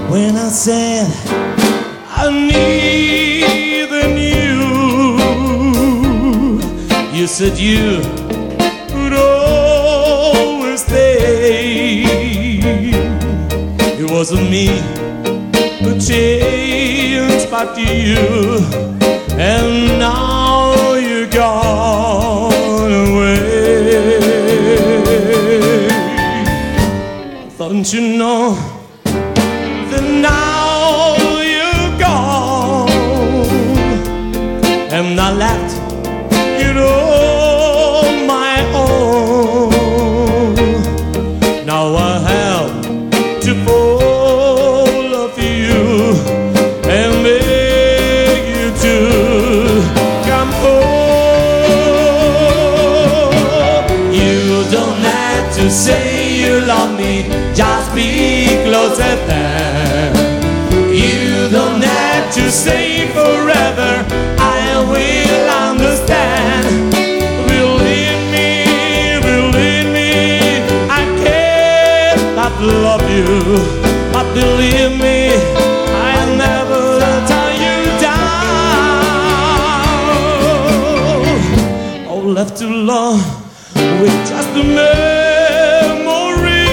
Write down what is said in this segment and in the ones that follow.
when I said I needed you. You said you would always stay. It wasn't me who changed but you, and now you're gone away. Don't you know that now you're gone, and I left it all my own. Now I have to follow you and beg you to come home. You don't have to say you love me, just be closer there. You don't have to say forever, I will understand. Believe me, I cannot love you, but believe me, I'll never tie you down. All left too long with just a memory.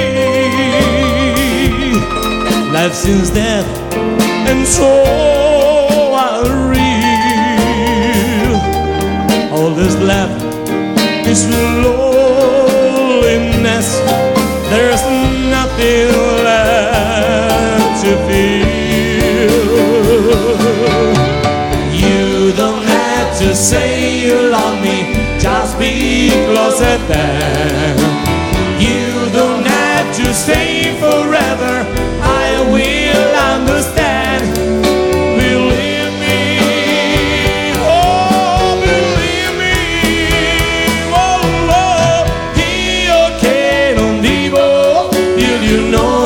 Life seems dead, and so are real. All that's left is loneliness. There's nothing left to feel. You don't have to say you love me, just be closer there. You don't have to stay forever, I will understand. Believe me, oh believe me, oh, oh, io che non vivo, you know